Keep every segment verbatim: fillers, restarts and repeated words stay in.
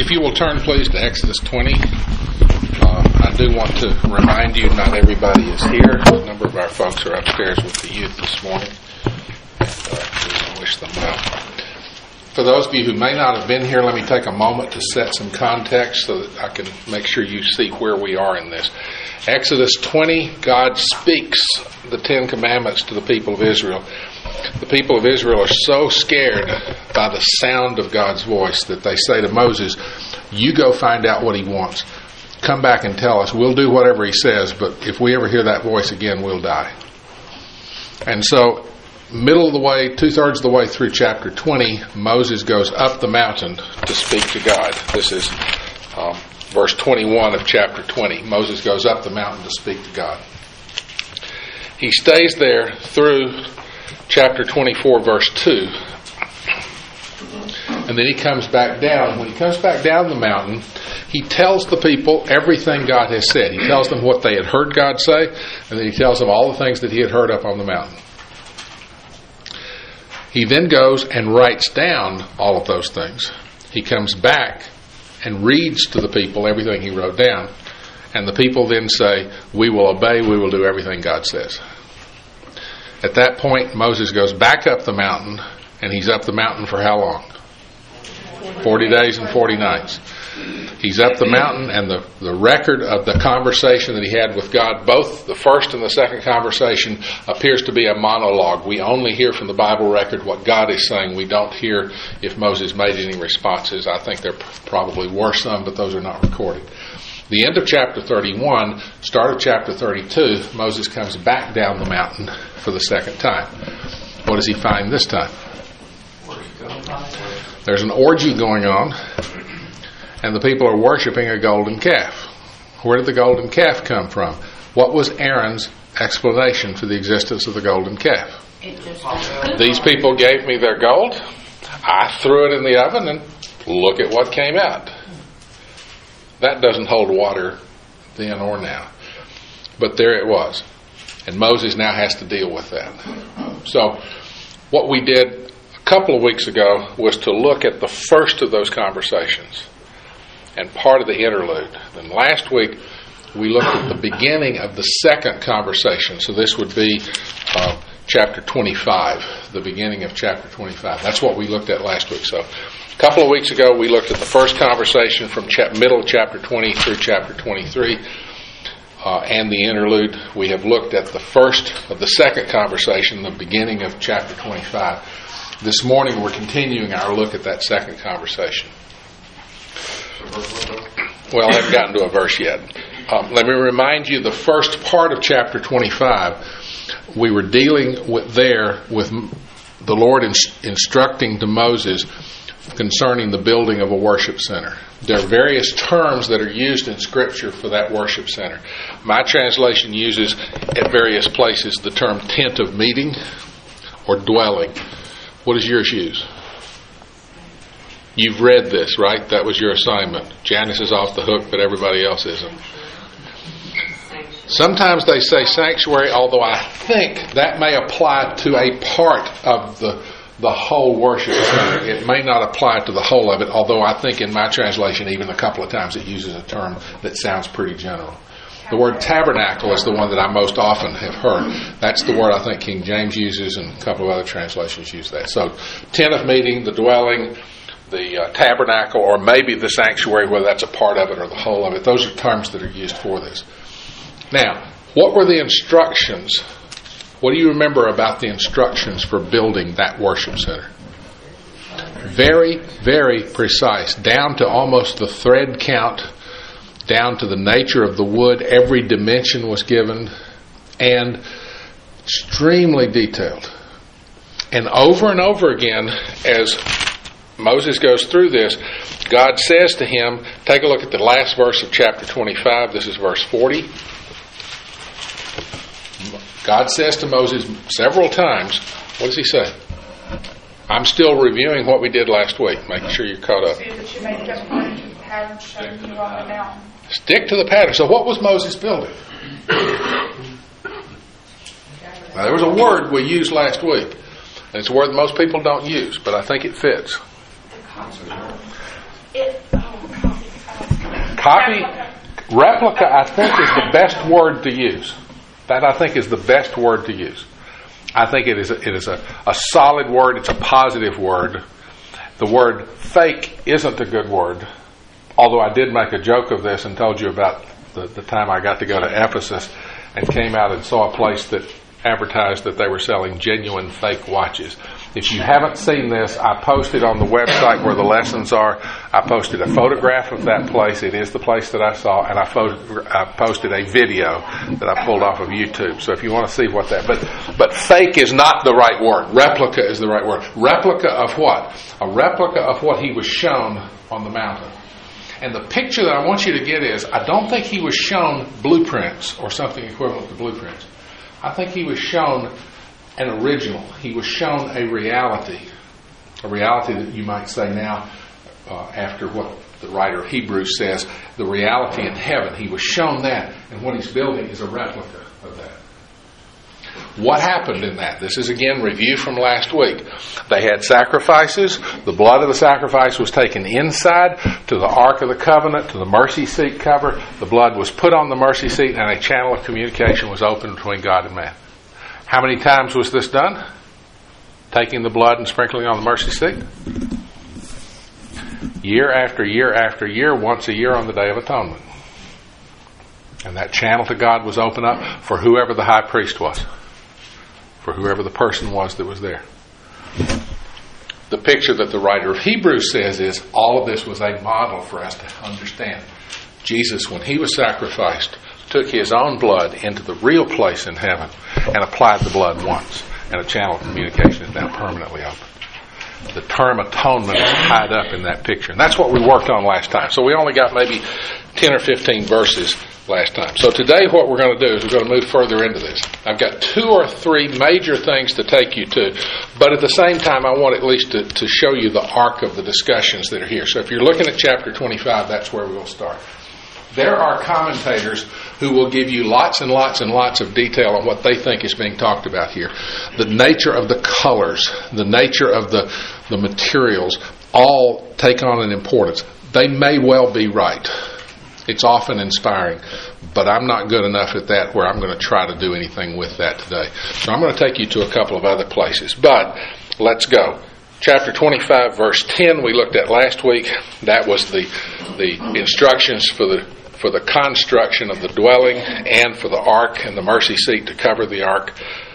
If you will turn, please, to Exodus twenty. Uh, I do want to remind you not everybody is here. A number of our folks are upstairs with the youth this morning. And, uh, we wish them well. For those of you who may not have been here, let me take a moment to set some context so that I can make sure you see where we are in this. Exodus twenty, God speaks the Ten Commandments to the people of Israel. The people of Israel are so scared by the sound of God's voice that they say to Moses, you go find out what he wants. Come back and tell us. We'll do whatever he says, but if we ever hear that voice again, we'll die. And so, middle of the way, two-thirds of the way through chapter twenty, Moses goes up the mountain to speak to God. This is um, verse twenty-one of chapter twenty. Moses goes up the mountain to speak to God. He stays there through chapter twenty-four, verse two. And then he comes back down. When he comes back down the mountain, he tells the people everything God has said. He tells them what they had heard God say, and then he tells them all the things that he had heard up on the mountain. He then goes and writes down all of those things. He comes back and reads to the people everything he wrote down. And the people then say, we will obey, we will do everything God says. At that point, Moses goes back up the mountain, and he's up the mountain for how long? Forty days and forty nights. He's up the mountain, and the, the record of the conversation that he had with God, both the first and the second conversation, appears to be a monologue. We only hear from the Bible record what God is saying. We don't hear if Moses made any responses. I think there probably were some, but those are not recorded. The end of chapter thirty-one, start of chapter thirty-two, Moses comes back down the mountain for the second time. What does he find this time? There's an orgy going on, and the people are worshiping a golden calf. Where did the golden calf come from? What was Aaron's explanation for the existence of the golden calf? These people gave me their gold. I threw it in the oven, and look at what came out. That doesn't hold water then or now. But there it was. And Moses now has to deal with that. So what we did a couple of weeks ago was to look at the first of those conversations and part of the interlude. And last week we looked at the beginning of the second conversation. So this would be uh, chapter twenty-five, the beginning of chapter twenty-five. That's what we looked at last week. So a couple of weeks ago, we looked at the first conversation from cha- middle of chapter twenty through chapter twenty-three, uh, and the interlude. We have looked at the first of the second conversation, the beginning of chapter twenty-five. This morning, we're continuing our look at that second conversation. Well, I haven't gotten to a verse yet. Um, let me remind you, the first part of chapter twenty-five, we were dealing with there with the Lord inst- instructing to Moses concerning the building of a worship center. There are various terms that are used in Scripture for that worship center. My translation uses at various places the term tent of meeting or dwelling. What does yours use? You've read this, right? That was your assignment. Janice is off the hook, but everybody else isn't. Sometimes they say sanctuary, although I think that may apply to a part of the the whole worship center. It may not apply to the whole of it, although I think in my translation even a couple of times it uses a term that sounds pretty general. The word tabernacle is the one that I most often have heard. That's the word I think King James uses, and a couple of other translations use that. So tent of meeting, the dwelling, the uh, tabernacle, or maybe the sanctuary, whether that's a part of it or the whole of it. Those are terms that are used for this. Now, what were the instructions? What do you remember about the instructions for building that worship center? Very, very precise, down to almost the thread count, down to the nature of the wood. Every dimension was given, and extremely detailed. And over and over again, as Moses goes through this, God says to him, take a look at the last verse of chapter twenty-five. This is verse forty. God says to Moses several times, what does he say? I'm still reviewing what we did last week, making sure you're caught up. Stick to the pattern. So what was Moses building? Now, there was a word we used last week. And it's a word that most people don't use, but I think it fits. It, oh, Copy, replica, I think, is the best word to use. That, I think, is the best word to use. I think it is a, it is a, a solid word. It's a positive word. The word fake isn't a good word, although I did make a joke of this and told you about the, the time I got to go to Ephesus and came out and saw a place that advertised that they were selling genuine fake watches. If you haven't seen this, I posted on the website where the lessons are. I posted a photograph of that place. It is the place that I saw, and I, photo, I posted a video that I pulled off of YouTube. So if you want to see what that, but but fake is not the right word. Replica is the right word. Replica of what? A replica of what he was shown on the mountain. And the picture that I want you to get is, I don't think he was shown blueprints or something equivalent to blueprints. I think he was shown an original. He was shown a reality. A reality that you might say now, uh, after what the writer of Hebrews says, the reality in heaven. He was shown that, and what he's building is a replica of that. What happened in that? This is again review from last week. They had sacrifices. The blood of the sacrifice was taken inside to the Ark of the Covenant, to the mercy seat cover. The blood was put on the mercy seat, and a channel of communication was opened between God and man. How many times was this done? Taking the blood and sprinkling on the mercy seat? Year after year after year, once a year on the Day of Atonement. And that channel to God was open up for whoever the high priest was. For whoever the person was that was there. The picture that the writer of Hebrews says is, all of this was a model for us to understand. Jesus, when he was sacrificed, took his own blood into the real place in heaven and applied the blood once. And a channel of communication is now permanently open. The term atonement is tied up in that picture. And that's what we worked on last time. So we only got maybe ten or fifteen verses last time. So today what we're going to do is we're going to move further into this. I've got two or three major things to take you to, but at the same time I want at least to, to show you the arc of the discussions that are here. So if you're looking at chapter twenty-five, that's where we will start. There are commentators who will give you lots and lots and lots of detail on what they think is being talked about here. The nature of the colors, the nature of the, the materials, all take on an importance. They may well be right. It's often inspiring, but I'm not good enough at that where I'm going to try to do anything with that today. So I'm going to take you to a couple of other places. But let's go. Chapter twenty-five, verse ten, we looked at last week. That was the the instructions for the for the construction of the dwelling and for the ark and the mercy seat to cover the ark.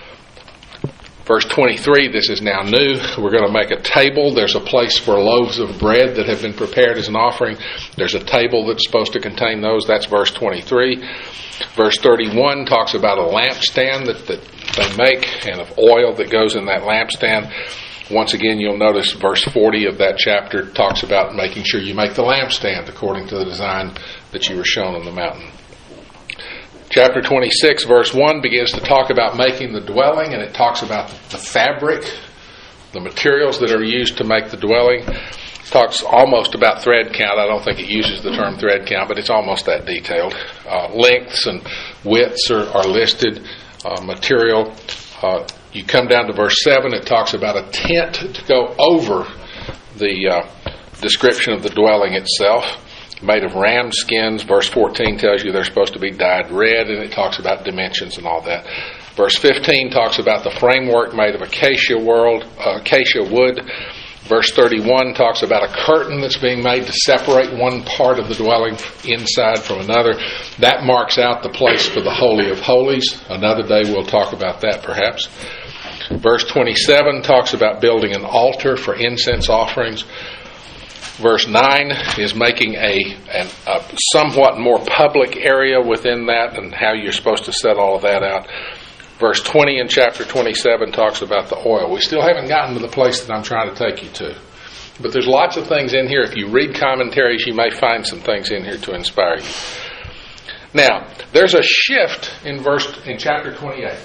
Verse twenty-three, this is now new. We're going to make a table. There's a place for loaves of bread that have been prepared as an offering. There's a table that's supposed to contain those. That's verse twenty-three. Verse thirty-one talks about a lampstand that, that they make and of oil that goes in that lampstand. Once again, you'll notice verse forty of that chapter talks about making sure you make the lampstand according to the design that you were shown on the mountain. Chapter twenty-six, verse one begins to talk about making the dwelling, and it talks about the fabric, the materials that are used to make the dwelling. It talks almost about thread count. I don't think it uses the term thread count, but it's almost that detailed. Uh, lengths and widths are, are listed. Uh, material. Uh, you come down to verse seven, it talks about a tent to go over the uh, description of the dwelling itself, made of ram skins. Verse fourteen tells you they're supposed to be dyed red, and it talks about dimensions and all that. Verse fifteen talks about the framework made of acacia, world, uh, acacia wood. Verse thirty-one talks about a curtain that's being made to separate one part of the dwelling inside from another. That marks out the place for the Holy of Holies. Another day we'll talk about that perhaps. Verse twenty-seven talks about building an altar for incense offerings. Verse nine is making a, an, a somewhat more public area within that and how you're supposed to set all of that out. Verse twenty in chapter twenty-seven talks about the oil. We still haven't gotten to the place that I'm trying to take you to. But there's lots of things in here. If you read commentaries, you may find some things in here to inspire you. Now, there's a shift in verse in chapter twenty-eight.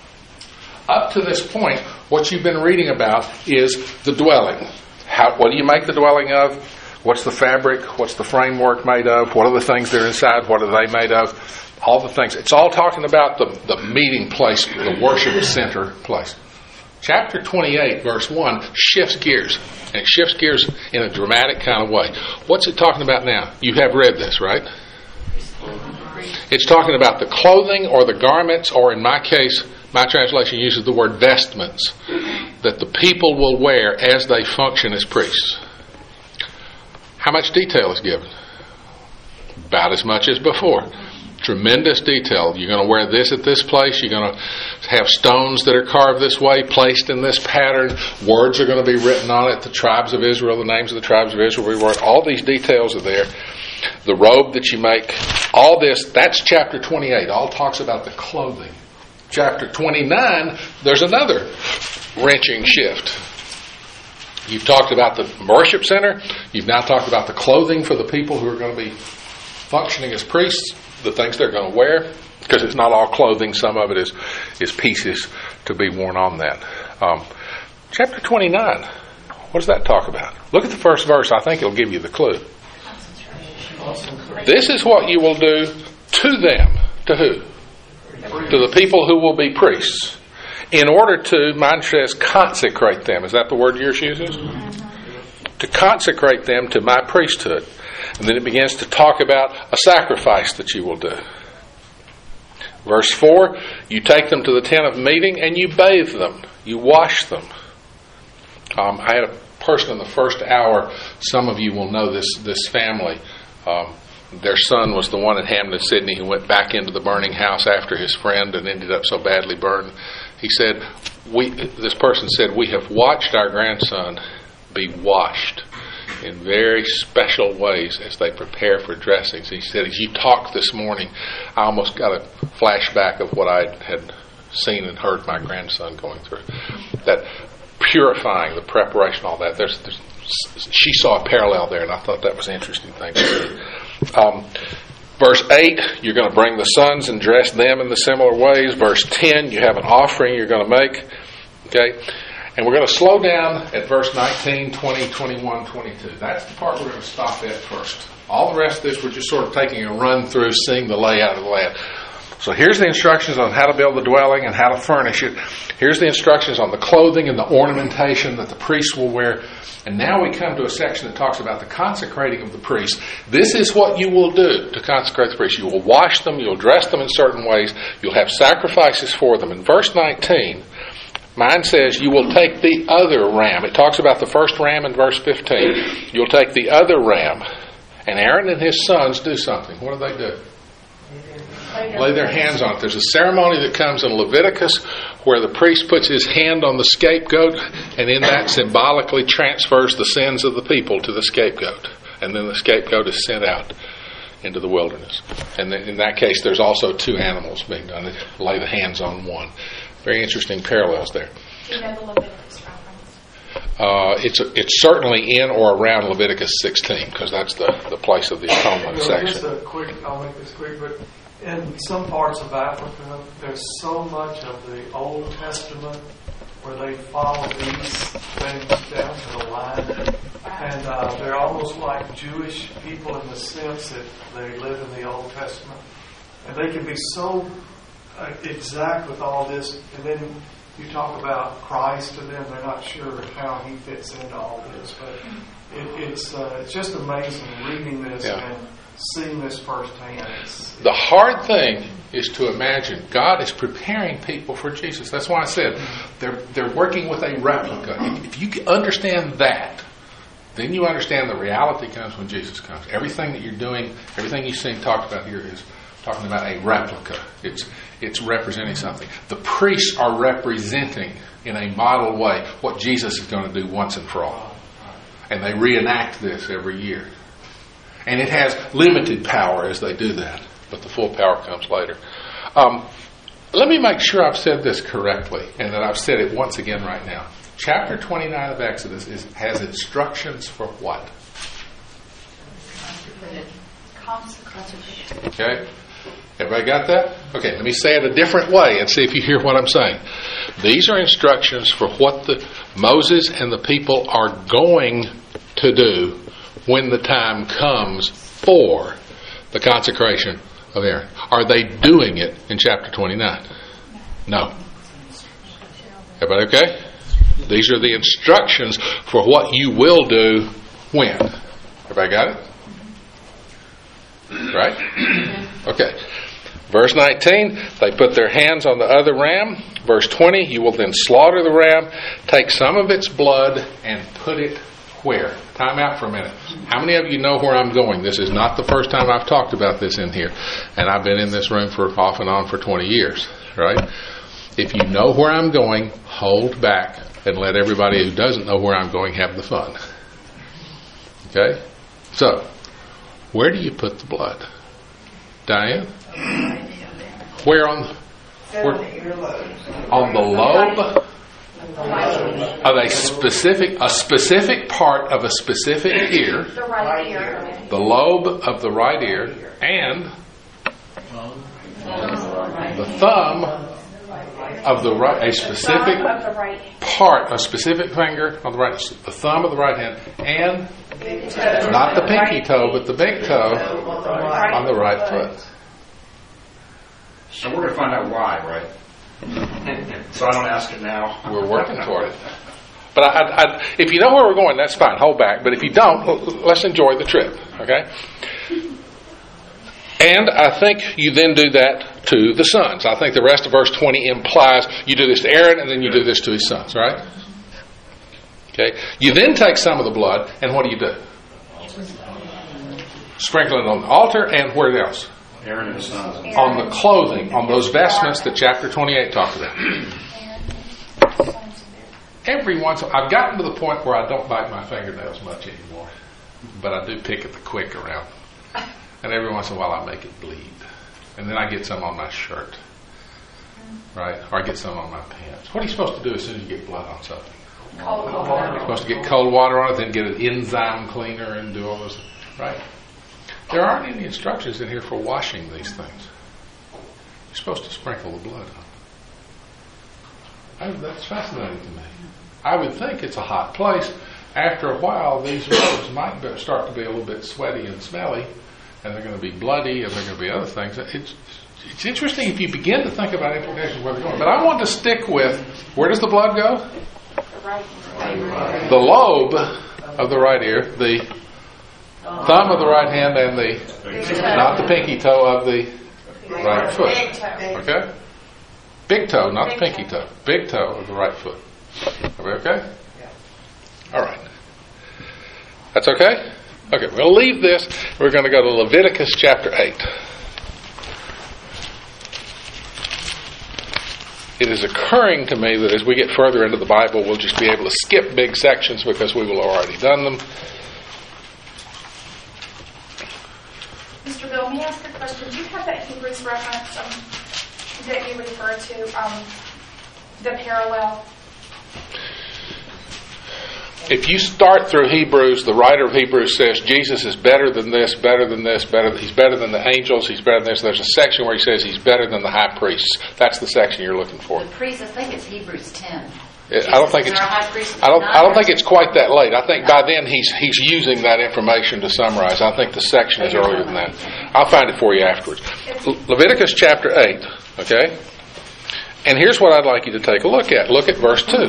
Up to this point, what you've been reading about is the dwelling. How, what do you make the dwelling of? What's the fabric? What's the framework made of? What are the things that are inside? What are they made of? All the things. It's all talking about the, the meeting place, the worship center place. Chapter twenty-eight, verse one, shifts gears. And it shifts gears in a dramatic kind of way. What's it talking about now? You have read this, right? It's talking about the clothing or the garments, or in my case, my translation uses the word vestments, that the people will wear as they function as priests. How much detail is given? About as much as before. Tremendous detail. You're going to wear this at this place. You're going to have stones that are carved this way, placed in this pattern. Words are going to be written on it. The tribes of Israel, the names of the tribes of Israel will be written. All these details are there. The robe that you make, all this, that's chapter twenty-eight. All talks about the clothing. Chapter twenty-nine, there's another wrenching shift. You've talked about the worship center. You've now talked about the clothing for the people who are going to be functioning as priests, the things they're going to wear, because it's not all clothing. Some of it is, is pieces to be worn on that. Um, chapter twenty-nine, what does that talk about? Look at the first verse. I think it'll give you the clue. This is what you will do to them. To who? To the people who will be priests. In order to, mine says, consecrate them. Is that the word yours uses? Mm-hmm. To consecrate them to my priesthood. And then it begins to talk about a sacrifice that you will do. Verse four, you take them to the tent of meeting and you bathe them. You wash them. Um, I had a person in the first hour, some of you will know this, this family. Um, their son was the one in Hampton, Sydney, who went back into the burning house after his friend and ended up so badly burned. He said, "We." This person said, "We have watched our grandson be washed in very special ways as they prepare for dressings." He said, "As you talked this morning, I almost got a flashback of what I had seen and heard my grandson going through. That purifying, the preparation, all that. There's, there's, she saw a parallel there, and I thought that was an interesting thing to see. Um, verse eight, you're going to bring the sons and dress them in the similar ways. Verse ten, you have an offering you're going to make. Okay? And we're going to slow down at verse nineteen, twenty, twenty-one, twenty-two. That's the part we're going to stop at first. All the rest of this, we're just sort of taking a run through, seeing the layout of the land. So here's the instructions on how to build the dwelling and how to furnish it. Here's the instructions on the clothing and the ornamentation that the priests will wear. And now we come to a section that talks about the consecrating of the priests. This is what you will do to consecrate the priests. You will wash them, you'll dress them in certain ways, you'll have sacrifices for them. In verse nineteen, mine says you will take the other ram. It talks about the first ram in verse fifteen. You'll take the other ram, and Aaron and his sons do something. What do they do? Lay their hands on it. There's a ceremony that comes in Leviticus where the priest puts his hand on the scapegoat, and in that symbolically transfers the sins of the people to the scapegoat. And then the scapegoat is sent out into the wilderness. And in that case, there's also two animals being done. They lay the hands on one. Very interesting parallels there. Do you know the Leviticus reference? Uh, it's it's certainly in or around Leviticus sixteen, because that's the, the place of the atonement well, section. Just a quick, I'll make this quick, but in some parts of Africa, there's so much of the Old Testament where they follow these things down to the line. And uh, they're almost like Jewish people in the sense that they live in the Old Testament. And they can be so uh, exact with all this. And then you talk about Christ to them, they're not sure how he fits into all this. But it, it's, uh, it's just amazing reading this yeah. and seeing this firsthand. It's, the hard thing is to imagine God is preparing people for Jesus. That's why I said they're they're working with a replica. If you understand that, then you understand the reality comes when Jesus comes. Everything that you're doing, everything you've seen talked about here is talking about a replica. It's it's representing something. The priests are representing in a model way what Jesus is going to do once and for all. And they reenact this every year. And it has limited power as they do that, but the full power comes later. Um, let me make sure I've said this correctly, and that I've said it once again right now. Chapter twenty-nine of Exodus is, has instructions for what? Okay? Everybody got that? Okay, let me say it a different way and see if you hear what I'm saying. These are instructions for what the Moses and the people are going to do when the time comes for the consecration of Aaron. Are they doing it in chapter twenty-nine? No. Everybody okay? These are the instructions for what you will do when. Everybody got it? Right? Okay. Verse nineteen, they put their hands on the other ram. Verse twenty, you will then slaughter the ram, take some of its blood, and put it where? Time out for a minute. How many of you know where I'm going? This is not the first time I've talked about this in here. And I've been in this room for off and on for twenty years. Right? If you know where I'm going, hold back and let everybody who doesn't know where I'm going have the fun. Okay? So, where do you put the blood? Diane? Where on where, on the lobe of a specific a specific part of a specific ear, The right ear. the lobe of the right ear, and the thumb of the right, a specific Thumb of the right hand. part, a specific finger on the right, the thumb of the right hand, and Toe. not the pinky toe, but the big toe on the right foot. So we're going to find out why, right? So I don't ask it now. We're working toward it. But I, I, I, if you know where we're going, that's fine. Hold back. But if you don't, l- let's enjoy the trip. Okay? And I think you then do that to the sons. I think the rest of verse twenty implies you do this to Aaron and then you do this to his sons, right? Okay? You then take some of the blood and what do you do? Sprinkle it on the altar and where else? Aaron and his sons. On the clothing, on those vestments that chapter twenty-eight talked about. Every once in a while, I've gotten to the point where I don't bite my fingernails much anymore. But I do pick at the quick around. And every once in a while I make it bleed. And then I get some on my shirt. Right? Or I get some on my pants. What are you supposed to do as soon as you get blood on something? Cold water. You're supposed to get cold water on it, then get an enzyme cleaner and do all those. Right? There aren't any instructions in here for washing these things. You're supposed to sprinkle the blood on it. I, that's fascinating to me. I would think it's a hot place. After a while, these robes might be, start to be a little bit sweaty and smelly, and they're going to be bloody, and they're going to be other things. It's, it's interesting if you begin to think about implications of where they're going. But I want to stick with, where does the blood go? The right. The lobe of the right ear, the thumb of the right hand, and the, not the pinky toe of the right foot. Big toe. Okay? Big toe, not the Big pinky toe. toe. Big toe of the right foot. Are we okay? All right. That's okay? Okay, we'll leave this. We're going to go to Leviticus chapter eight. It is occurring to me that as we get further into the Bible, we'll just be able to skip big sections because we will have already done them. Mister Bill, may I ask a question? Do you have that Hebrews reference um, that you referred to, um, the parallel? If you start through Hebrews, the writer of Hebrews says Jesus is better than this, better than this, better. He's better than the angels. He's better than this. There's a section where he says he's better than the high priests. That's the section you're looking for. The priest, I think it's Hebrews ten. I don't think it's. I don't. I don't think it's quite that late. I think by then he's he's using that information to summarize. I think the section is earlier than that. I'll find it for you afterwards. Le- Leviticus chapter eight. Okay, and here's what I'd like you to take a look at. Look at verse two.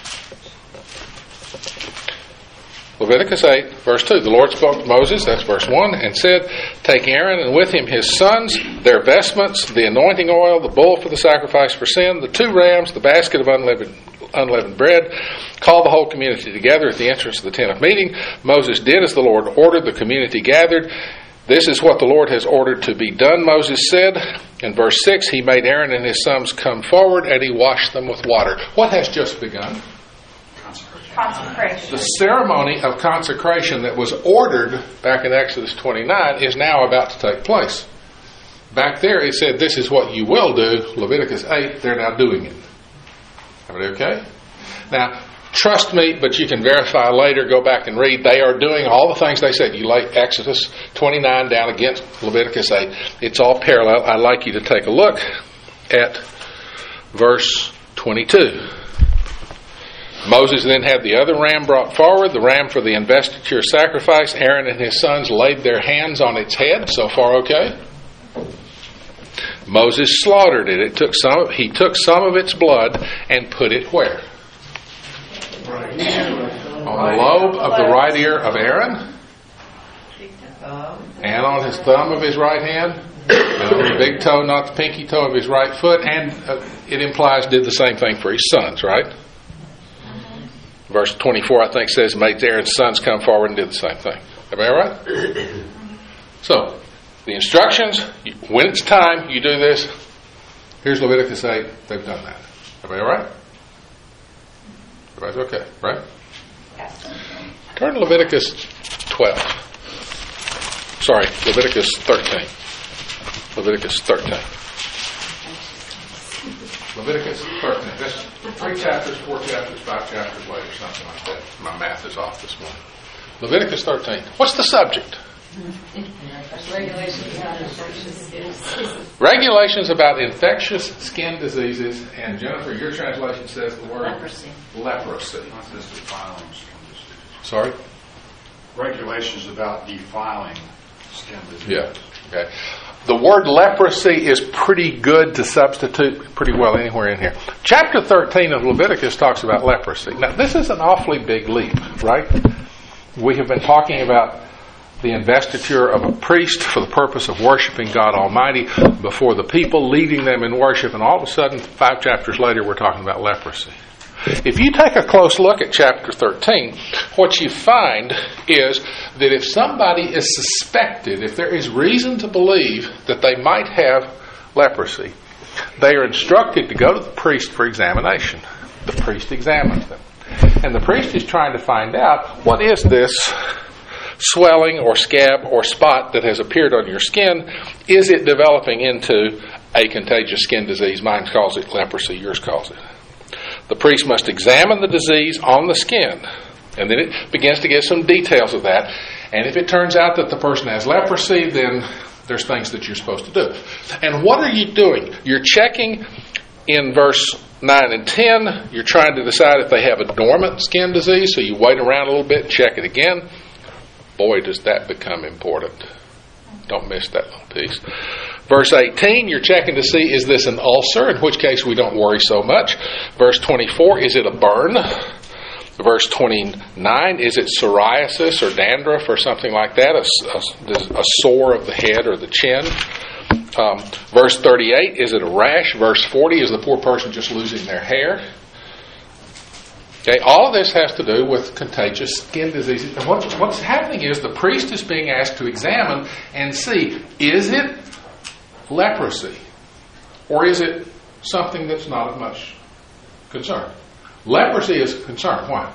Leviticus eight, verse two. The Lord spoke to Moses, that's verse one, and said, take Aaron and with him his sons, their vestments, the anointing oil, the bull for the sacrifice for sin, the two rams, the basket of unleavened, unleavened bread. Call the whole community together at the entrance of the tent of meeting. Moses did as the Lord ordered. The community gathered. This is what the Lord has ordered to be done, Moses said. In verse six, he made Aaron and his sons come forward, and he washed them with water. What has just begun? Consecration. The ceremony of consecration that was ordered back in Exodus twenty-nine is now about to take place. Back there it said, this is what you will do. Leviticus eight, they're now doing it. Everybody okay? Now, trust me, but you can verify later, go back and read. They are doing all the things they said. You lay Exodus twenty-nine down against Leviticus eight. It's all parallel. I'd like you to take a look at verse twenty-two. Moses then had the other ram brought forward, the ram for the investiture sacrifice. Aaron and his sons laid their hands on its head. So far, okay? Moses slaughtered it. It took some. He took some of its blood and put it where? on the lobe of the right ear of Aaron, and on his thumb of his right hand, and on the big toe, not the pinky toe of his right foot, and uh, it implies did the same thing for his sons, right? Verse twenty-four, I think, says, made Aaron's sons come forward and did the same thing. Am I right? So, the instructions, when it's time, you do this. Here's Leviticus eight, they've done that. Am I right? Everybody's okay, right? Yes. Turn to Leviticus twelve. Sorry, Leviticus thirteen. Leviticus thirteen. Leviticus thirteen. That's three chapters, four chapters, five chapters later, something like that. My math is off this morning. Leviticus thirteen. What's the subject? Regulations about infectious diseases. Regulations about infectious skin diseases. And Jennifer, your translation says the word Leprosy. leprosy. Not just defiling skin disease. Sorry? Regulations about defiling skin disease. Yeah. Okay. The word leprosy is pretty good to substitute pretty well anywhere in here. Chapter thirteen of Leviticus talks about leprosy. Now, this is an awfully big leap, right? We have been talking about the investiture of a priest for the purpose of worshiping God Almighty before the people, leading them in worship, and all of a sudden, five chapters later, we're talking about leprosy. If you take a close look at chapter thirteen, what you find is that if somebody is suspected, if there is reason to believe that they might have leprosy, they are instructed to go to the priest for examination. The priest examines them. And the priest is trying to find out, what is this swelling or scab or spot that has appeared on your skin? Is it developing into a contagious skin disease? Mine calls it leprosy, yours calls it. The priest must examine the disease on the skin, and then it begins to give some details of that. And if it turns out that the person has leprosy, then there's things that you're supposed to do. And what are you doing? You're checking in verse nine and ten. You're trying to decide if they have a dormant skin disease, so you wait around a little bit and check it again. Boy, does that become important. Don't miss that little piece. Verse eighteen, you're checking to see, is this an ulcer? In which case we don't worry so much. Verse twenty-four, is it a burn? Verse twenty-nine, is it psoriasis or dandruff or something like that? A, a, a sore of the head or the chin? Um, verse thirty-eight, is it a rash? Verse forty, is the poor person just losing their hair? Okay, all of this has to do with contagious skin diseases. And what's, what's happening is the priest is being asked to examine and see, is it leprosy? Or is it something that's not of much concern? Leprosy is a concern. Why?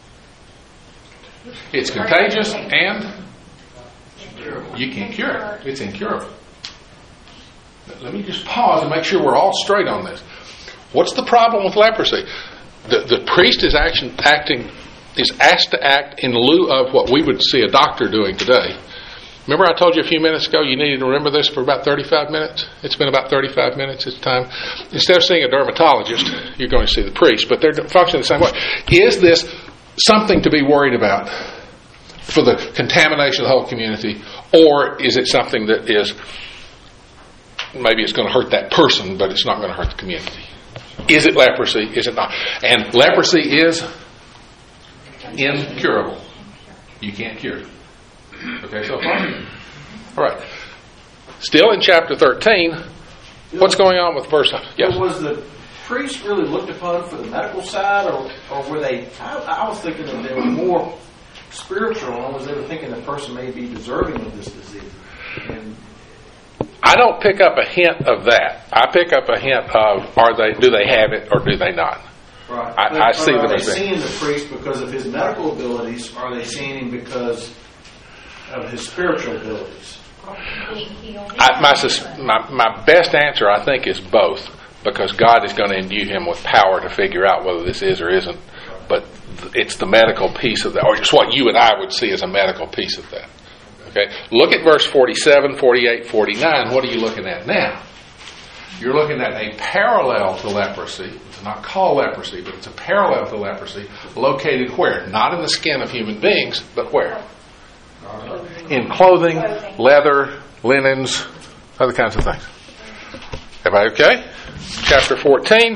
It's contagious and you can't cure it. It's incurable. Let me just pause and make sure we're all straight on this. What's the problem with leprosy? The, the priest is action, acting, is asked to act in lieu of what we would see a doctor doing today. Remember I told you a few minutes ago you needed to remember this for about thirty-five minutes? It's been about thirty-five minutes this time. Instead of seeing a dermatologist, you're going to see the priest, but they're functioning the same way. Is this something to be worried about for the contamination of the whole community, or is it something that is, maybe it's going to hurt that person, but it's not going to hurt the community? Is it leprosy? Is it not? And leprosy is incurable. You can't cure it. Okay, so far? All right. Still in chapter thirteen, what's going on with verse? Yes. Was the priest really looked upon for the medical side, or, or were they? I, I was thinking that they were more spiritual. I was they were thinking the person may be deserving of this disease. And I don't pick up a hint of that. I pick up a hint of, are they? Do they have it or do they not? right. I, But I see are them they as being. seeing the priest because of his medical abilities? Or are they seeing him because of his spiritual abilities? I, my, sus- my my best answer, I think, is both, because God is going to imbue him with power to figure out whether this is or isn't. But th- it's the medical piece of that, or just what you and I would see as a medical piece of that. Okay, look at verse forty-seven, forty-eight, forty-nine. What are you looking at now? You're looking at a parallel to leprosy. It's not called leprosy, but it's a parallel to leprosy, located where? Not in the skin of human beings, but where? In clothing, leather, linens, other kinds of things. Everybody okay? Chapter fourteen.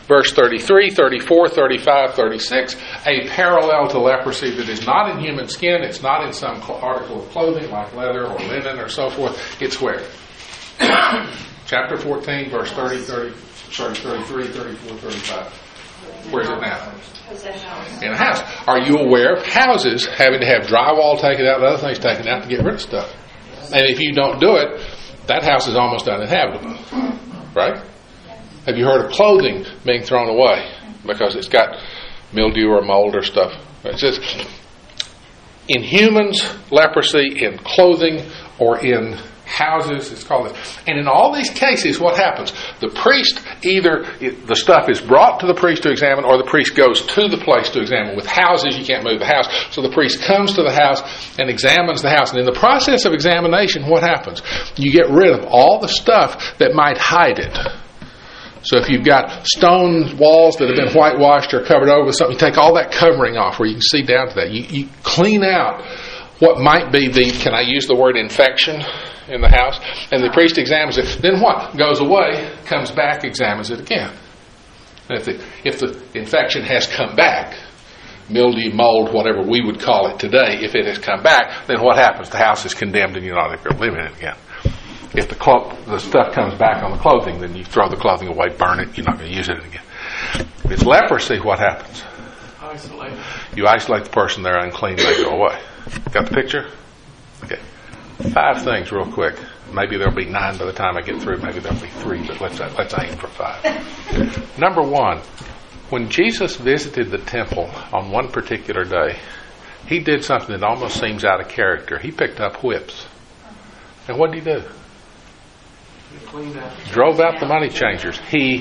verse thirty-three, thirty-four, thirty-five, thirty-six, a parallel to leprosy that is not in human skin, it's not in some article of clothing like leather or linen or so forth. It's where? Chapter fourteen, verse thirty, thirty, sorry, thirty-three, thirty-four, thirty-five. Where is it now? In a house. Are you aware of houses having to have drywall taken out and other things taken out to get rid of stuff? And if you don't do it, that house is almost uninhabitable. Right? Have you heard of clothing being thrown away because it's got mildew or mold or stuff? It's just in humans, leprosy, in clothing, or in houses, it's called it. And in all these cases, what happens? The priest, either it, the stuff is brought to the priest to examine, or the priest goes to the place to examine. With houses, you can't move the house. So the priest comes to the house and examines the house. And in the process of examination, what happens? You get rid of all the stuff that might hide it. So if you've got stone walls that have been whitewashed or covered over with something, you take all that covering off where you can see down to that. You, you clean out what might be the, can I use the word infection in the house? And the priest examines it. Then what? Goes away, comes back, examines it again. And if the, if the infection has come back, mildew, mold, whatever we would call it today, if it has come back, then what happens? The house is condemned and you're not able to live in it again. If the clo- the stuff comes back on the clothing, then you throw the clothing away, burn it, you're not going to use it again. If it's leprosy, what happens? Isolate. You isolate the person, they're unclean, they go away. Got the picture? Okay. Five things real quick. Maybe there'll be nine by the time I get through. Maybe there'll be three, but let's let's aim for five. Number one, when Jesus visited the temple on one particular day, he did something that almost seems out of character. He picked up whips. And what did he do? Cleaned out. Drove out the money changers. He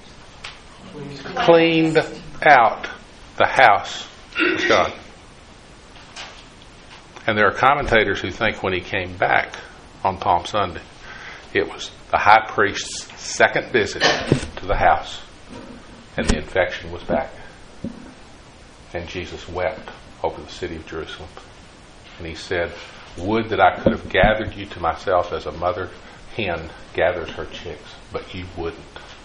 cleaned out the house of God. And there are commentators who think when he came back on Palm Sunday, it was the high priest's second visit to the house, and the infection was back. And Jesus wept over the city of Jerusalem. And he said, "Would that I could have gathered you to myself as a mother hen gathers her chicks, but you wouldn't."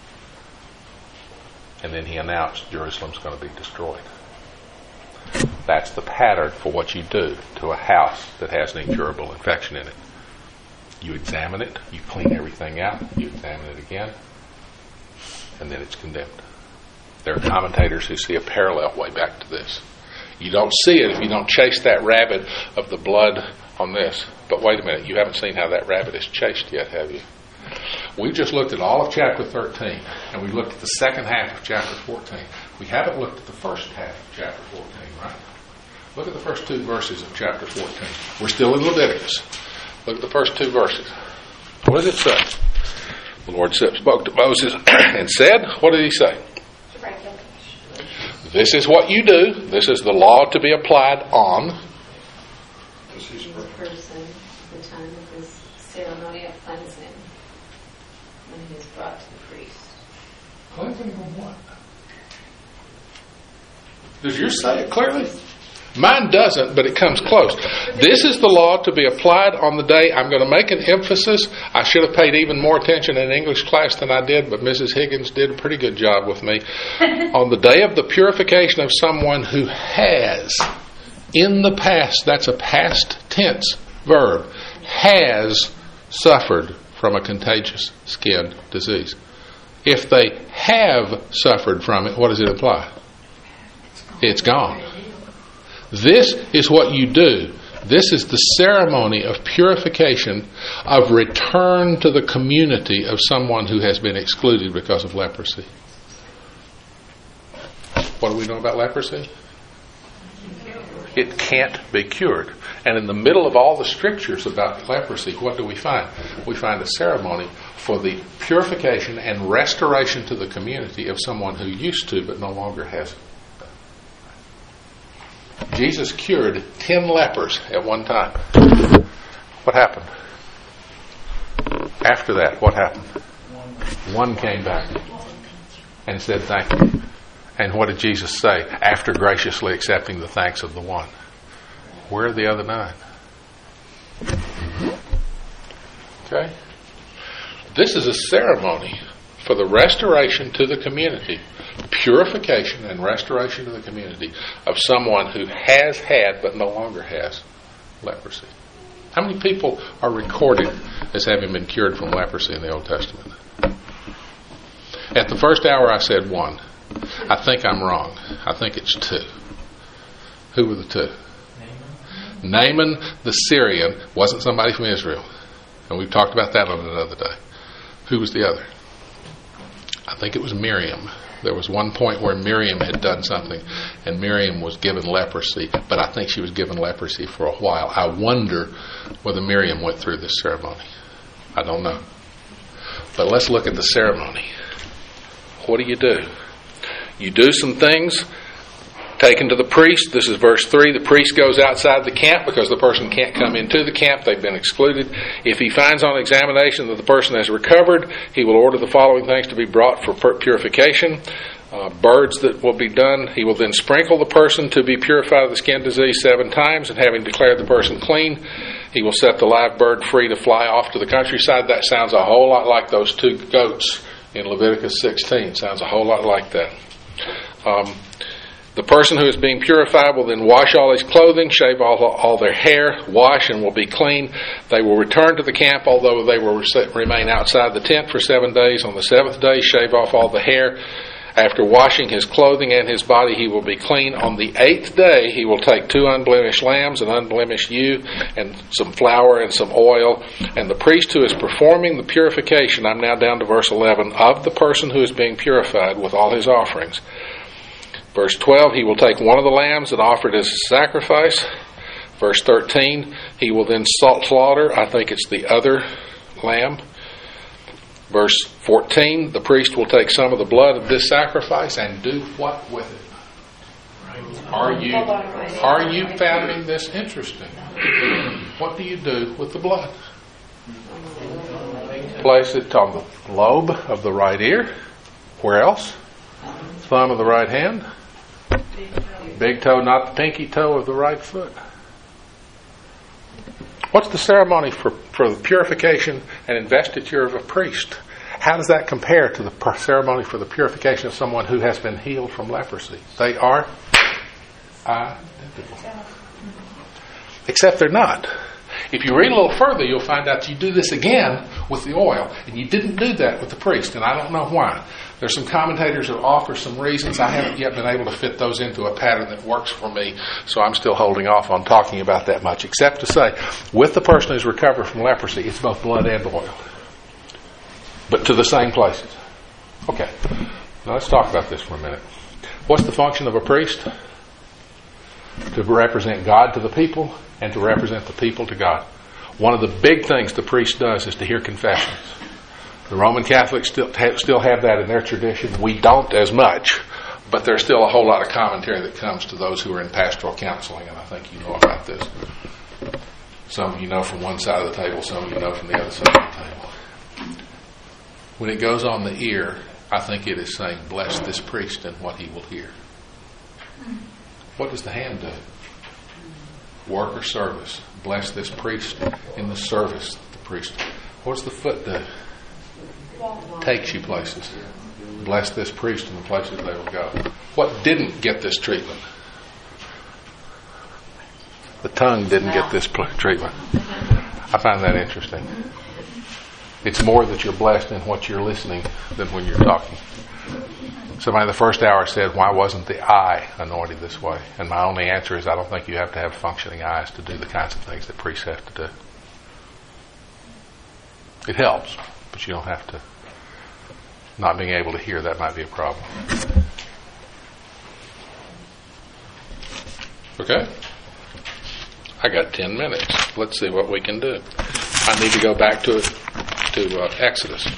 And then he announced Jerusalem's going to be destroyed. That's the pattern for what you do to a house that has an incurable infection in it. You examine it, you clean everything out, you examine it again, and then it's condemned. There are commentators who see a parallel way back to this. You don't see it if you don't chase that rabbit of the blood on this. But wait a minute, you haven't seen how that rabbit is chased yet, have you? We've just looked at all of chapter thirteen, and we looked at the second half of chapter fourteen. We haven't looked at the first half of chapter fourteen, right? Look at the first two verses of chapter fourteen. We're still in Leviticus. Look at the first two verses. What does it say? The Lord spoke to Moses and said, what did he say? This is what you do. This is the law to be applied on the person at the time of this ceremony of cleansing when he is brought to the priest. Cleansing from what? Does yours say it clearly? Mine doesn't, but it comes close. This is the law to be applied on the day. I'm going to make an emphasis. I should have paid even more attention in English class than I did, but Missus Higgins did a pretty good job with me. On the day of the purification of someone who has, in the past, that's a past tense verb, has suffered from a contagious skin disease. If they have suffered from it, what does it imply? It's gone. This is what you do. This is the ceremony of purification, of return to the community of someone who has been excluded because of leprosy. What do we know about leprosy? It can't be cured. And in the middle of all the strictures about leprosy, what do we find? We find a ceremony for the purification and restoration to the community of someone who used to but no longer has it. Jesus cured ten lepers at one time. What happened? After that, what happened? One came back and said thank you. And what did Jesus say after graciously accepting the thanks of the one? Where are the other nine? Okay? This is a ceremony for the restoration to the community, purification and restoration to the community of someone who has had but no longer has leprosy. How many people are recorded as having been cured from leprosy in the Old Testament? At the first hour I said one. I think I'm wrong. I think it's two. Who were the two? Naaman. Naaman the Syrian wasn't somebody from Israel. And we've talked about that on another day. Who was the other? I think it was Miriam. There was one point where Miriam had done something, and Miriam was given leprosy, but I think she was given leprosy for a while. I wonder whether Miriam went through this ceremony. I don't know. But let's look at the ceremony. What do you do? You do some things. Taken to the priest. This is verse three. The priest goes outside the camp because the person can't come into the camp. They've been excluded. If he finds on examination that the person has recovered, he will order the following things to be brought for purification. Uh, birds that will be done. He will then sprinkle the person to be purified of the skin disease seven times, and having declared the person clean, he will set the live bird free to fly off to the countryside. That sounds a whole lot like those two goats in Leviticus sixteen. Sounds a whole lot like that. Um, The person who is being purified will then wash all his clothing, shave all, all their hair, wash, and will be clean. They will return to the camp, although they will remain outside the tent for seven days. On the seventh day, shave off all the hair. After washing his clothing and his body, he will be clean. On the eighth day, he will take two unblemished lambs, an unblemished ewe, and some flour and some oil. And the priest who is performing the purification, I'm now down to verse eleven, of the person who is being purified with all his offerings. Verse twelve, he will take one of the lambs and offer it as a sacrifice. Verse thirteen, he will then slaughter, I think it's the other lamb. Verse fourteen, the priest will take some of the blood of this sacrifice and do what with it? Are you, are you finding this interesting? What do you do with the blood? Place it on the lobe of the right ear. Where else? Thumb of the right hand. Big toe, not the pinky toe of the right foot. What's the ceremony for, for the purification and investiture of a priest? How does that compare to the ceremony for the purification of someone who has been healed from leprosy? They are identical. Except they're not. If you read a little further, you'll find out you do this again with the oil, and you didn't do that with the priest, and I don't know why. There's some commentators that offer some reasons. I haven't yet been able to fit those into a pattern that works for me, so I'm still holding off on talking about that much, except to say, with the person who's recovered from leprosy, it's both blood and oil, but to the same places. Okay, now let's talk about this for a minute. What's the function of a priest? To represent God to the people and to represent the people to God. One of the big things the priest does is to hear confessions. The Roman Catholics still have, still have that in their tradition. We don't as much, but there's still a whole lot of commentary that comes to those who are in pastoral counseling, and I think you know about this. Some of you know from one side of the table, some of you know from the other side of the table. When it goes on the ear, I think it is saying, bless this priest and what he will hear. What does the hand do? Work or service. Bless this priest in the service of the priest. What does the foot do? Takes you places. Bless this priest in the places they will go. What didn't get this treatment? The tongue didn't get this treatment. I find that interesting. It's more that you're blessed in what you're listening than when you're talking. Somebody in the first hour said, why wasn't the eye anointed this way? And my only answer is I don't think you have to have functioning eyes to do the kinds of things that priests have to do. It helps, but you don't have to. Not being able to hear, that might be a problem. Okay? I got ten minutes. Let's see what we can do. I need to go back to to uh, Exodus.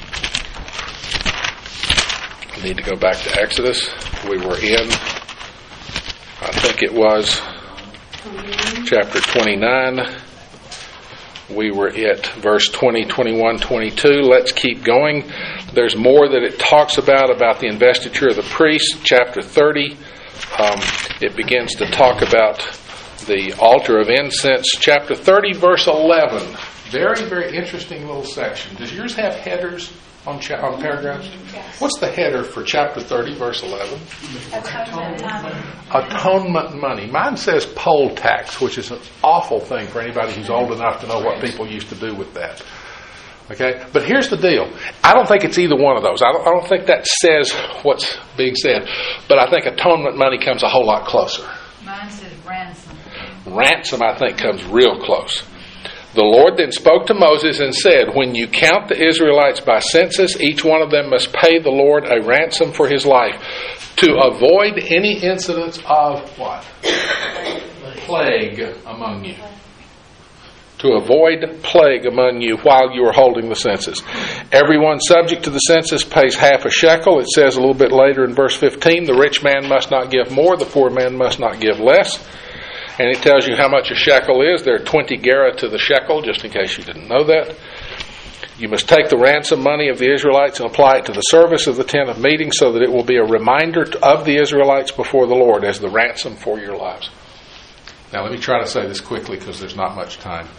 I need to go back to Exodus. We were in, I think it was chapter twenty-nine. We were at verse twenty, twenty-one, twenty-two. Let's keep going. There's more that it talks about, about the investiture of the priest. Chapter thirty, um, it begins to talk about the altar of incense. Chapter thirty, verse eleven. Very, very interesting little section. Does yours have headers on, cha- on paragraphs? Yes. What's the header for chapter thirty, verse eleven? Atonement money. Atonement money. Mine says poll tax, which is an awful thing for anybody who's old enough to know what people used to do with that. Okay? But here's the deal. I don't think it's either one of those. I don't, I don't think that says what's being said. But I think atonement money comes a whole lot closer. Mine says ransom. Ransom, I think, comes real close. The Lord then spoke to Moses and said, when you count the Israelites by census, each one of them must pay the Lord a ransom for his life to avoid any incidents of what? Plague among you. To avoid plague among you while you are holding the census. Everyone subject to the census pays half a shekel. It says a little bit later in verse fifteen, the rich man must not give more, the poor man must not give less. And it tells you how much a shekel is. There are twenty gerah to the shekel, just in case you didn't know that. You must take the ransom money of the Israelites and apply it to the service of the tent of meeting so that it will be a reminder of the Israelites before the Lord as the ransom for your lives. Now let me try to say this quickly because there's not much time.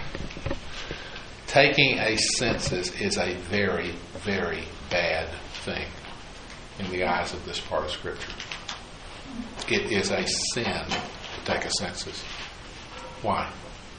Taking a census is a very, very bad thing in the eyes of this part of Scripture. It is a sin to take a census. Why?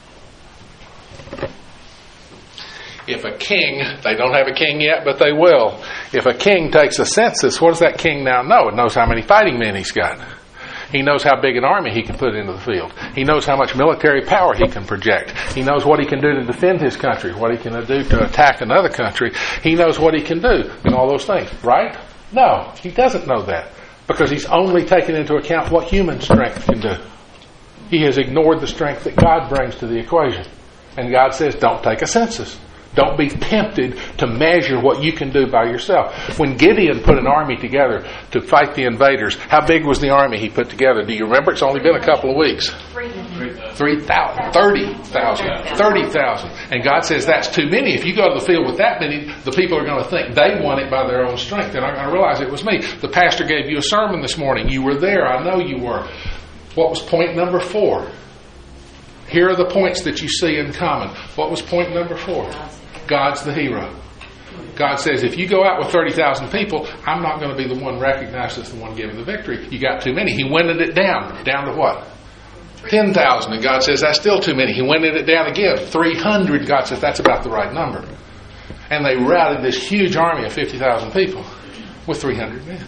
If a king, they don't have a king yet, but they will. If a king takes a census, what does that king now know? It knows how many fighting men he's got. He knows how big an army he can put into the field. He knows how much military power he can project. He knows what he can do to defend his country, what he can do to attack another country. He knows what he can do and all those things, right? No, he doesn't know that because he's only taken into account what human strength can do. He has ignored the strength that God brings to the equation. And God says, don't take a census. Don't be tempted to measure what you can do by yourself. When Gideon put an army together to fight the invaders, how big was the army he put together? Do you remember? It's only been a couple of weeks. Three thousand. Thirty thousand. Thirty thousand. And God says that's too many. If you go to the field with that many, the people are going to think they won it by their own strength. They're not going to realize it was me. The pastor gave you a sermon this morning. You were there. I know you were. What was point number four? Here are the points that you see in common. What was point number four? God's the hero. God says, if you go out with thirty thousand people, I'm not going to be the one recognized as the one giving the victory. You got too many. He winded it down. Down to what? ten thousand. And God says, that's still too many. He winded it down again. three hundred. God says, that's about the right number. And they routed this huge army of fifty thousand people with three hundred men.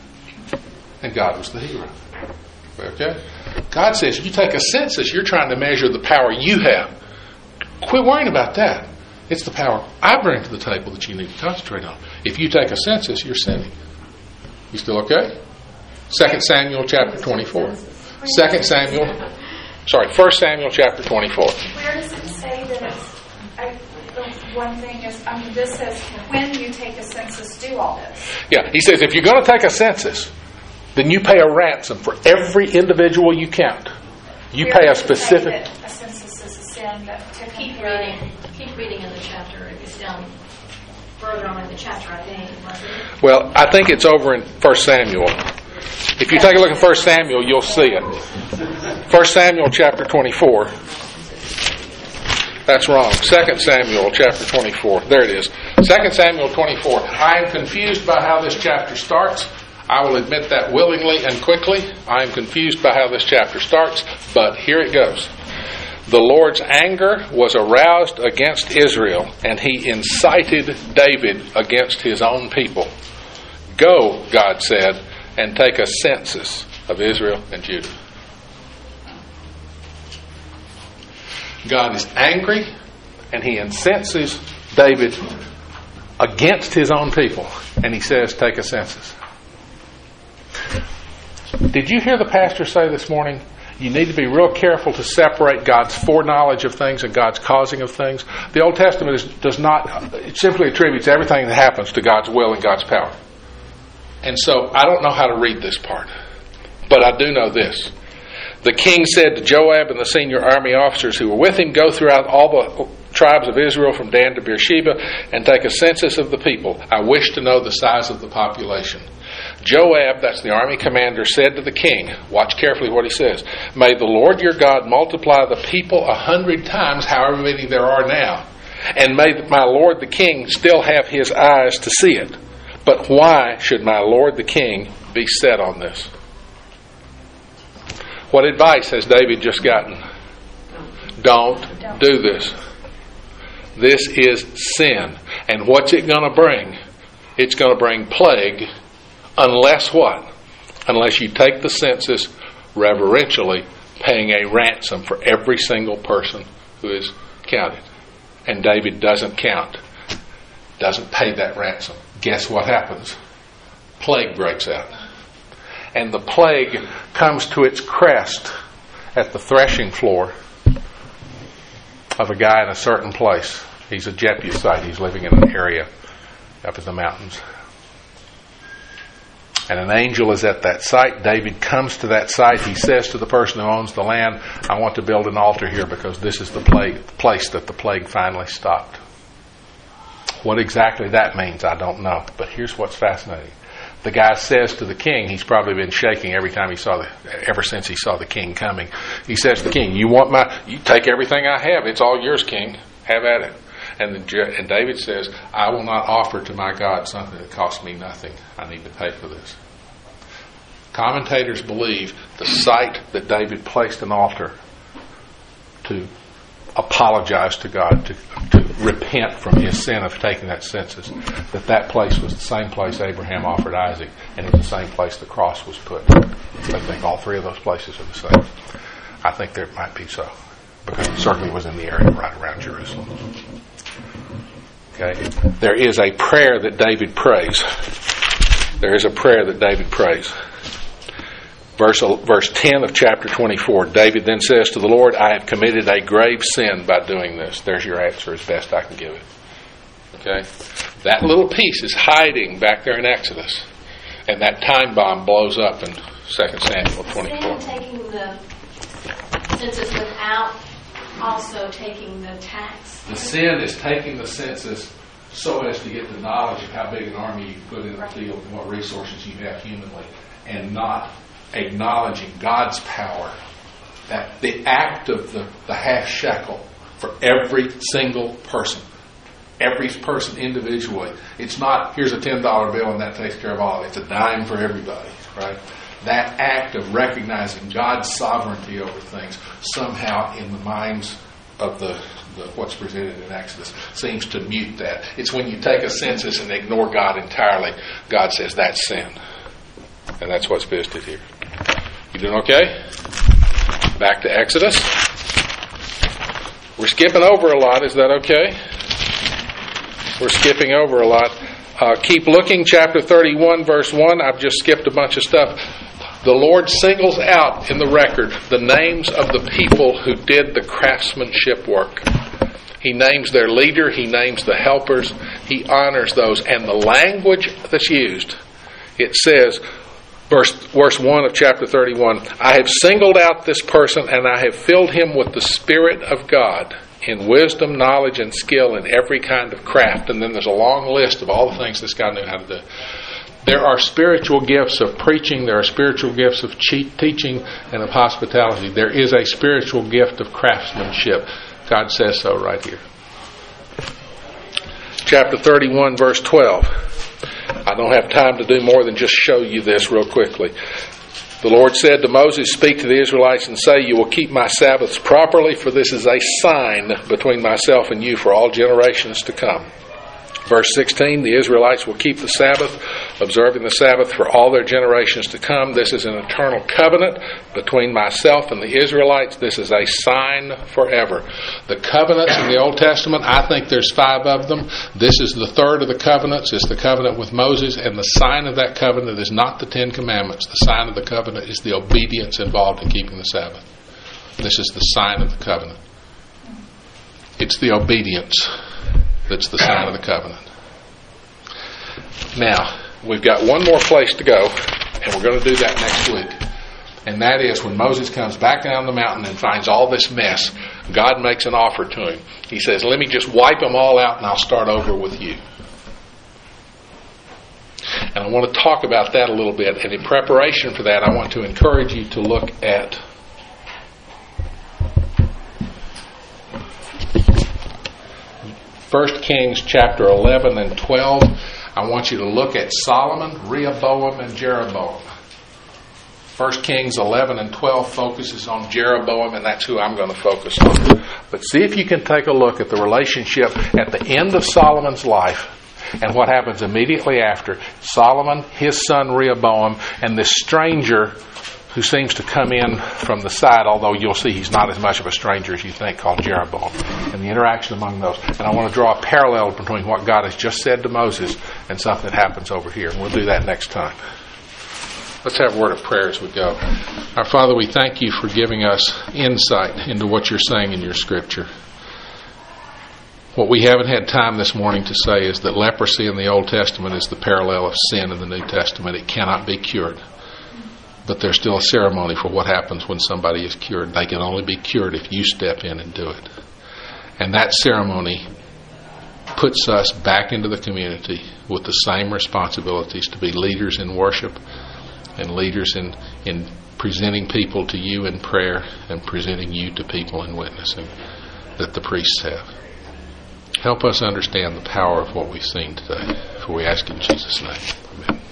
And God was the hero. Okay? God says, if you take a census, you're trying to measure the power you have. Quit worrying about that. It's the power I bring to the table that you need to concentrate on. If you take a census, you're sinning. You still okay? Second Samuel chapter twenty-four. Second Samuel, sorry, First Samuel chapter twenty-four. Where does it say that it's, I, the one thing is, I mean, this says, when you take a census, do all this. Yeah, he says, if you're going to take a census, then you pay a ransom for every individual you count. You Where pay a does it say specific... that a census is a sin, that to Keep compare reading. Keep reading in the chapter. It's down further on in the chapter, I think. Wasn't it? Well, I think it's over in First Samuel. If you take a look at First Samuel, you'll see it. First Samuel chapter twenty-four. That's wrong. Second Samuel chapter twenty-four. There it is. Second Samuel twenty-four. I am confused by how this chapter starts. I will admit that willingly and quickly. I am confused by how this chapter starts, but here it goes. The Lord's anger was aroused against Israel, and he incited David against his own people. Go, God said, and take a census of Israel and Judah. God is angry, and he incenses David against his own people, and he says, take a census. Did you hear the pastor say this morning, you need to be real careful to separate God's foreknowledge of things and God's causing of things? The Old Testament is, does not, it simply attributes everything that happens to God's will and God's power. And so I don't know how to read this part, but I do know this. The king said to Joab and the senior army officers who were with him, go throughout all the tribes of Israel from Dan to Beersheba and take a census of the people. I wish to know the size of the population. Joab, that's the army commander, said to the king, watch carefully what he says, may the Lord your God multiply the people a hundred times, however many there are now, And may my lord the king still have his eyes to see it. But why should my lord the king be set on this? What advice has David just gotten? Don't do this. This is sin. And what's it going to bring? It's going to bring plague unless what? Unless you take the census reverentially, paying a ransom for every single person who is counted. And David doesn't count, doesn't pay that ransom. Guess what happens? Plague breaks out. And the plague comes to its crest at the threshing floor of a guy in a certain place. He's a Jebusite. He's living in an area up in the mountains. And an angel is at that site. David comes to that site. He says to the person who owns the land, I want to build an altar here because this is the plague, place that the plague finally stopped. What exactly that means, I don't know. But here's what's fascinating. The guy says to the king, he's probably been shaking every time he saw the, ever since he saw the king coming. He says to the king, you want my, you take everything I have. It's all yours, king. Have at it. And, the, and David says, I will not offer to my God something that costs me nothing. I need to pay for this. Commentators believe the site that David placed an altar to apologize to God, to, to repent from his sin of taking that census, that that place was the same place Abraham offered Isaac, and it was the same place the cross was put. I think all three of those places are the same. I think there might be so, because it certainly was in the area right around Jerusalem. Okay, there is a prayer that David prays. There is a prayer that David prays. Verse, verse ten of chapter twenty-four, David then says to the Lord, I have committed a grave sin by doing this. There's your answer as best I can give it. Okay? That little piece is hiding back there in Exodus. And that time bomb blows up in Second Samuel twenty-four. Sin taking the census without also taking the tax. The sin is taking the census so as to get the knowledge of how big an army you put in the field and what resources you have humanly, and not acknowledging God's power. That the act of the, the half shekel for every single person, every person individually. It's not, here's a ten dollar bill and that takes care of all of it. It's a dime for everybody, right? That act of recognizing God's sovereignty over things somehow in the minds of the, the what's presented in Exodus seems to mute that. It's when you take a census and ignore God entirely, God says that's sin. And that's what's visited here. You doing okay? Back to Exodus. We're skipping over a lot. Is that okay? We're skipping over a lot. Uh, keep looking. Chapter thirty-one, verse one. I've just skipped a bunch of stuff. The Lord singles out in the record the names of the people who did the craftsmanship work. He names their leader. He names the helpers. He honors those. And the language that's used, it says, Verse, verse one of chapter thirty-one, I have singled out this person and I have filled him with the Spirit of God in wisdom, knowledge, and skill in every kind of craft. And then there's a long list of all the things this guy knew how to do. There are spiritual gifts of preaching. There are spiritual gifts of teaching and of hospitality. There is a spiritual gift of craftsmanship. God says so right here. Chapter thirty-one, verse twelve. I don't have time to do more than just show you this real quickly. The Lord said to Moses, speak to the Israelites and say, you will keep my Sabbaths properly, for this is a sign between myself and you for all generations to come. Verse sixteen, the Israelites will keep the Sabbath, observing the Sabbath for all their generations to come. This is an eternal covenant between myself and the Israelites. This is a sign forever. The covenants in the Old Testament, I think there's five of them. This is the third of the covenants. It's the covenant with Moses, and the sign of that covenant is not the Ten Commandments. The sign of the covenant is the obedience involved in keeping the Sabbath. This is the sign of the covenant. It's the obedience that's the sign of the covenant. Now, we've got one more place to go, and we're going to do that next week. And that is when Moses comes back down the mountain and finds all this mess, God makes an offer to him. He says, let me just wipe them all out and I'll start over with you. And I want to talk about that a little bit. And in preparation for that, I want to encourage you to look at First Kings chapter eleven and twelve. I want you to look at Solomon, Rehoboam, and Jeroboam. First Kings eleven and twelve focuses on Jeroboam, and that's who I'm going to focus on. But see if you can take a look at the relationship at the end of Solomon's life and what happens immediately after. Solomon, his son Rehoboam, and this stranger who seems to come in from the side, although you'll see he's not as much of a stranger as you think, called Jeroboam, and the interaction among those. And I want to draw a parallel between what God has just said to Moses and something that happens over here, and we'll do that next time. Let's have a word of prayer as we go. Our Father, we thank you for giving us insight into what you're saying in your Scripture. What we haven't had time this morning to say is that leprosy in the Old Testament is the parallel of sin in the New Testament. It cannot be cured. But there's still a ceremony for what happens when somebody is cured. They can only be cured if you step in and do it. And that ceremony puts us back into the community with the same responsibilities to be leaders in worship and leaders in, in presenting people to you in prayer and presenting you to people in witnessing that the priests have. Help us understand the power of what we've seen today. For we ask in Jesus' name. Amen.